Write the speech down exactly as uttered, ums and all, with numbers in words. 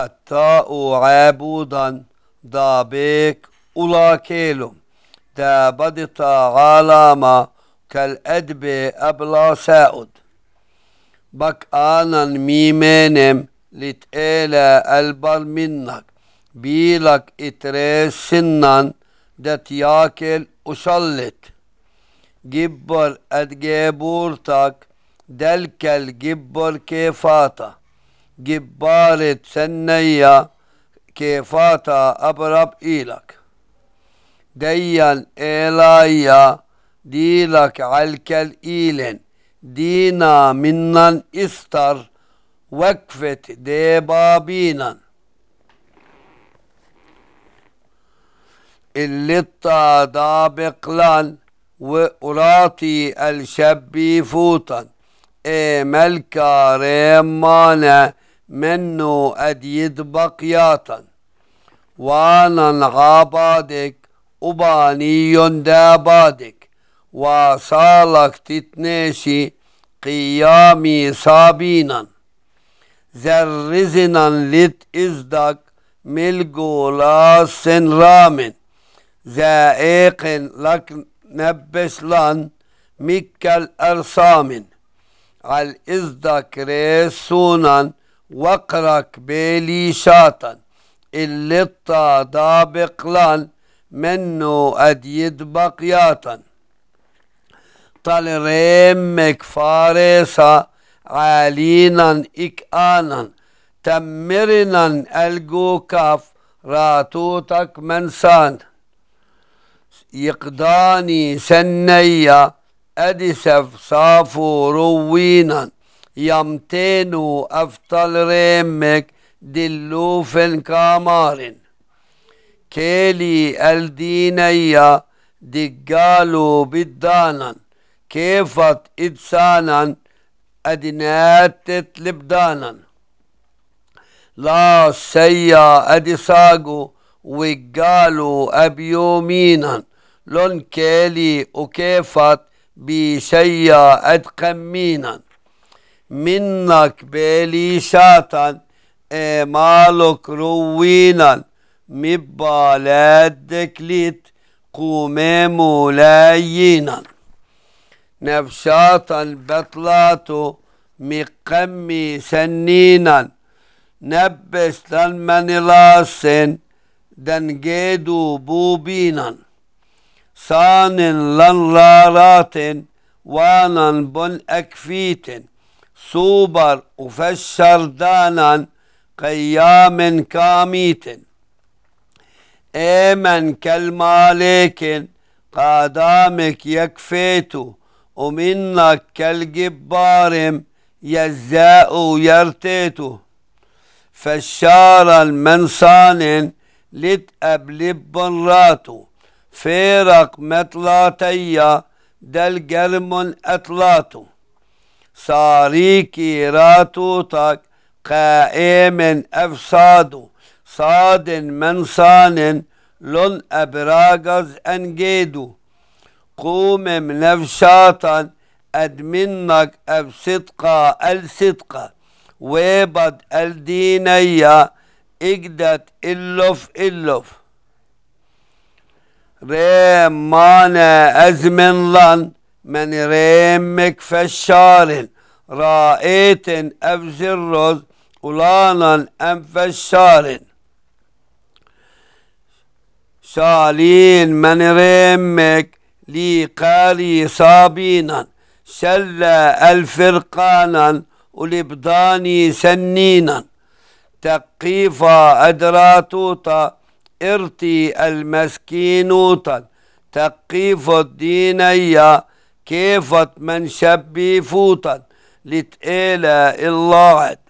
التاء عابودا ضابيك أولا كيلو دابدت عالما كالأدب أبلا ساؤد بك آنا ميمينم لتقيلا ألبر منك بيلك إتريس سنان دت ياكل أشلت جبر أدجيبورتك دلك الجبر كيفاتا جبارة سنية كيفاتا أبرب إيلك ديان إيلايا ديلك علك الإيلن دينا منن استر وقفة ديبابينا اللي الطادابق لان وقراطي الشبي فوتا اي ملكا ريمانا منو اديد بقياتا وانا عابادك وباني دابادك وصالك تتناشي قيامي صابينا زرزنا لت ازدك ملقولا سن رامن زائق لك نبس لان مكال ارسامن على ازدك ريسونا وقرك بيلي شاطا اللي دابق لان منو اديد بقياتا طال ريمك فارسا عالينا إكآنا تمرنا الجوكاف راتوتك منسان يقداني سنية أدسف صافو روينا يمتينو أفضل ريمك دلوفن كامارن كيلي الدينية دقالو بدانا كيفت إدسانا أدنات لبدانا لا سيا أدساقو وقالوا أبيومينا لون كيلي وكيفت بشيا أدقمينا منك بيلي شاتا مالك روينا مبالادك ليت قومي مولاينا نفشاتا بطلاتو مقمي سنينا نبس لمن لاسن دنجيدو بوبينا صان لن رارات وانا بن اكفيت سوبر وفشر دانا قيام كاميت ايمن كالمالك قادامك يكفيتو ومنك كالجبار يزاء يرتيتو فشارا المنصان لتقبلب براتو فيرق مطلاتيا دل قرم اطلاتو صاريكي راتوتك قائم افسادو صاد منصان لن ابراغز انجيدو قوم منفشاتا ادمنك ابصدقا الصدقا ويبد الدينية اجدت اللف اللف ريم مانا ازمن لن من ريمك فشار رأيت افزرز ولانا ام فشار شالين من ريمك لي قاري صابينا شلا الفرقانا ولبداني سنينا تقيفا أدراتوتا ارتي المسكينوتا تقيف الدينية كيفت من شبي فوتا لتقيل الله